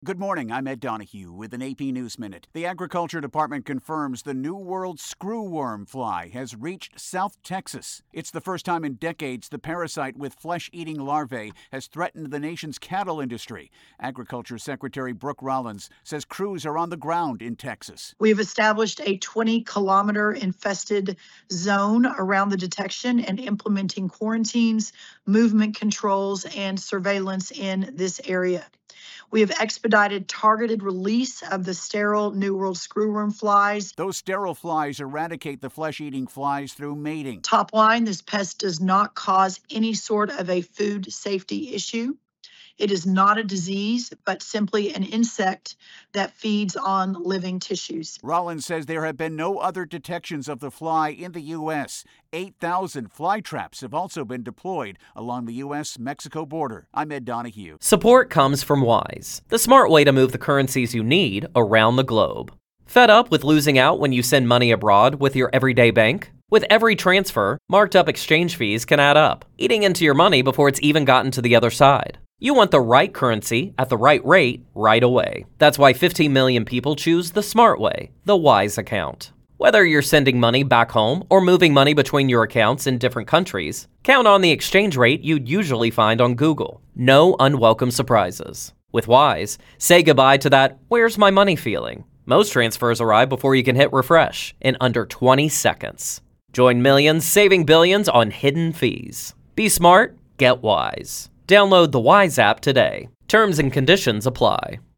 Good morning, I'm Ed Donahue with an AP News Minute. The Agriculture Department confirms the New World screwworm fly has reached South Texas. It's the first time in decades the parasite with flesh-eating larvae has threatened the nation's cattle industry. Agriculture Secretary Brooke Rollins says crews are on the ground in Texas. We have established a 20-kilometer infested zone around the detection and implementing quarantines, movement controls, and surveillance in this area. We have expedited targeted release of the sterile New World screwworm flies. Those sterile flies eradicate the flesh-eating flies through mating. Top line, this pest does not cause any sort of a food safety issue. It is not a disease, but simply an insect that feeds on living tissues. Rollins says there have been no other detections of the fly in the U.S. 8,000 fly traps have also been deployed along the U.S.-Mexico border. I'm Ed Donahue. Support comes from Wise, the smart way to move the currencies you need around the globe. Fed up with losing out when you send money abroad with your everyday bank? With every transfer, marked up exchange fees can add up, eating into your money before it's even gotten to the other side. You want the right currency at the right rate right away. That's why 15 million people choose the smart way, the Wise account. Whether you're sending money back home or moving money between your accounts in different countries, count on the exchange rate you'd usually find on Google. No unwelcome surprises. With Wise, say goodbye to that "where's my money" feeling. Most transfers arrive before you can hit refresh in under 20 seconds. Join millions saving billions on hidden fees. Be smart, get Wise. Download the Wise app today. Terms and conditions apply.